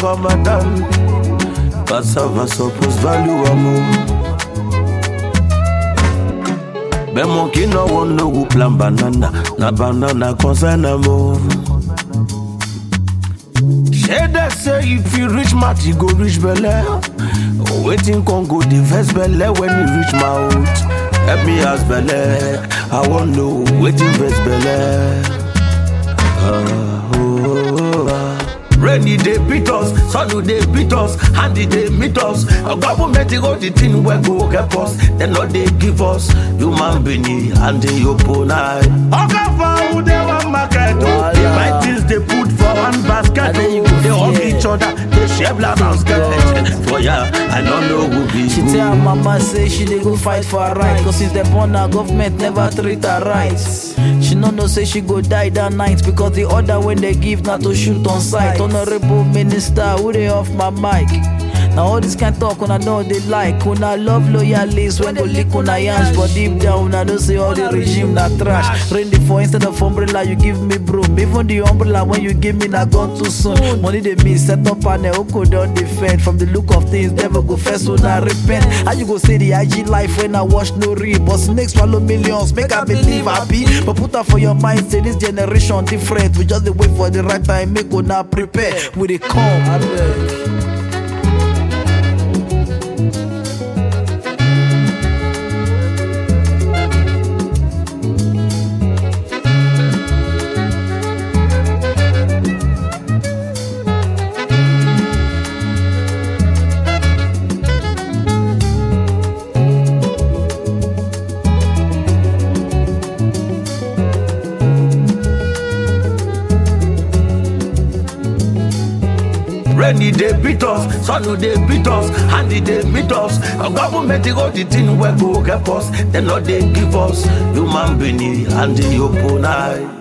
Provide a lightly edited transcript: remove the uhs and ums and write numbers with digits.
Ramadan. Cassava suppose value amor. Ben monkey no one no go plan banana. Na banana concern amor. Shade say if you reach mat, you go reach belle. Waiting can go the first belle when you reach mouth. Help me ask belle. I want know waiting first belle. Rainy day beat us, sunny day beat us, handy day meet us. A government go the thing where go help us. Then all they give us human being and the opponent. Okay, for they want market. My things they put for one basket. They hug each other, they share blood and skirt. For ya, I don't know who be She who. tell her mama say she dey go fight for her right. Cause since they born her government never treat her rights. She no know say she go die that night. Because the order when they give not to shoot on sight. Honorable minister, who they off my mic? Now all this kind talk when I know they like. When I love loyalists when go lick on I yansh. But deep down I don't say all the regime na trash. Rain the for instead of umbrella you give me broom. Even the umbrella when you give me na gone too soon. Money they miss set up and they go down the fed. From the look of things never go first when I repent. How you go say the IG life when I watch no read? But snakes swallow millions make I believe happy. But put that for your mind say this generation different. We just dey wait for the right time make go now prepare. We dey come. Rainy day beat us, sunny day beat us, handy day meet us. A government go the thing where go help us. Then all they give us human being and the opponent.